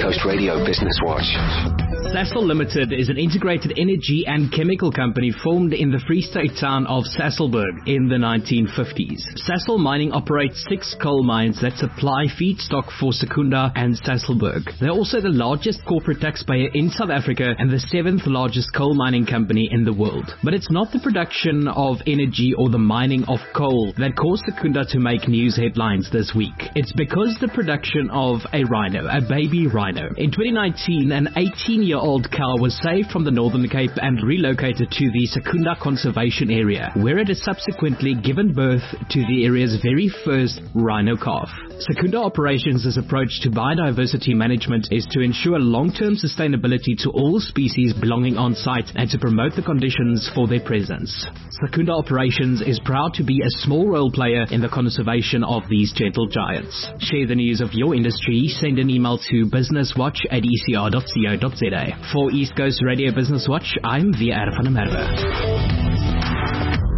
Coast Radio Business Watch. Sasol Limited is an integrated energy and chemical company formed in the Free State town of Sasolburg in the 1950s. Sasol Mining operates 6 coal mines that supply feedstock for Secunda and Sasolburg. They're also the largest corporate taxpayer in South Africa and the 7th largest coal mining company in the world. But it's not the production of energy or the mining of coal that caused Secunda to make news headlines this week. It's because the production of a rhino, a baby rhino. In 2019, an 18-year-old cow was saved from the Northern Cape and relocated to the Secunda Conservation Area, where it has subsequently given birth to the area's very first rhino calf. Secunda Operations' approach to biodiversity management is to ensure long-term sustainability to all species belonging on site and to promote the conditions for their presence. Secunda Operations is proud to be a small role player in the conservation of these gentle giants. Share the news of your industry. Send an email to businesswatch@ecr.co.za. For East Coast Radio Business Watch, I'm VR van der Merwe.